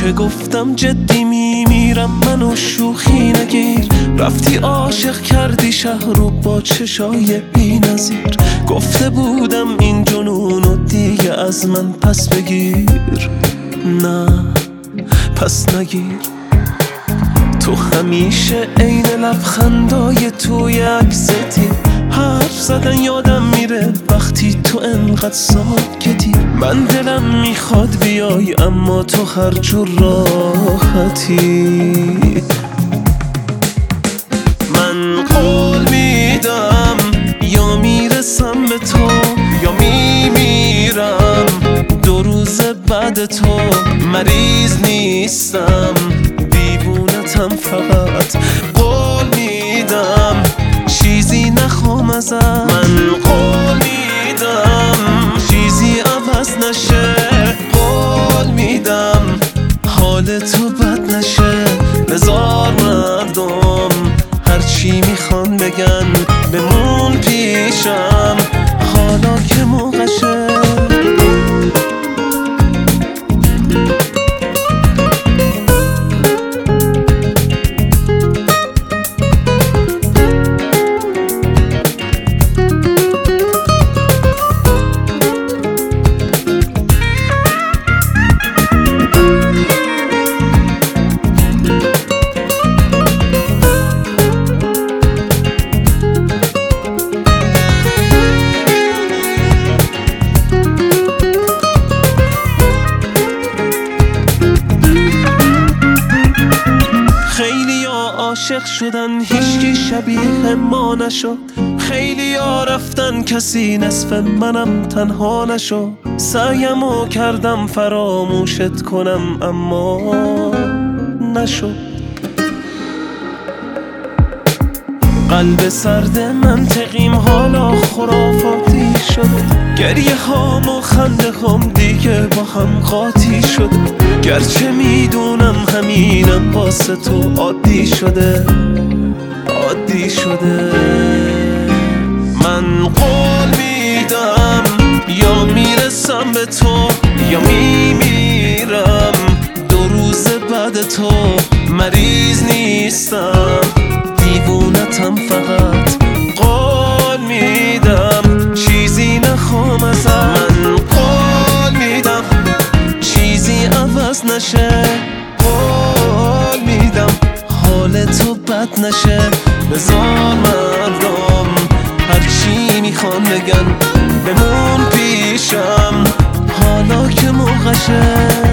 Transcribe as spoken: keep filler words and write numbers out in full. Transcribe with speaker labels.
Speaker 1: که گفتم جدی میمیرم منو شوخی نگیر. رفتی عاشق کردی شهر رو با چشای بی نظیر. گفته بودم این جنونو دیگه از من پس بگیر. نه پس نگیر. تو همیشه عین لبخندای توی عکستی. حرف زدن یادم میره وقتی تو انقدر ساکتی. من دلم میخواد بیای اما تو هر جور راحتی. من قول میدم یا میرسم به تو یا میمیرم. دو روز بعد تو مریض نیستم، دیوونتم فقط. قول میدم چیزی نخوام ازت. من قول میدم چیزی عوض نشه. قول میدم حال تو بد نشه. بذار مردم هرچی میخوان بگن بمون پیشم حالا که موقعشه. عاشق شدن هیچکی شبیه ما نشد. خیلی ها رفتن کسی نصف منم تنها نشد. سعیمو کردم فراموشت کنم اما نشد. قلب سرد منطقیم حالا خرافاتی شد. گریه هام و خنده هام دیگه با هم قاطی شد. گرچه میدونم همینم واسه تو عادی شده عادی شده. من قول میدم یا میرسم به تو یا میمیرم. دو روز بعد تو مریض نیستم، دیوونتم فقط. قول میدم چیزی نخوام ازت. من قول میدم چیزی عوض نشه. قول میدم حال تو بد نشه. بذار مردم هرچی میخوان بگن بمون پیشم حالا که موقعشه.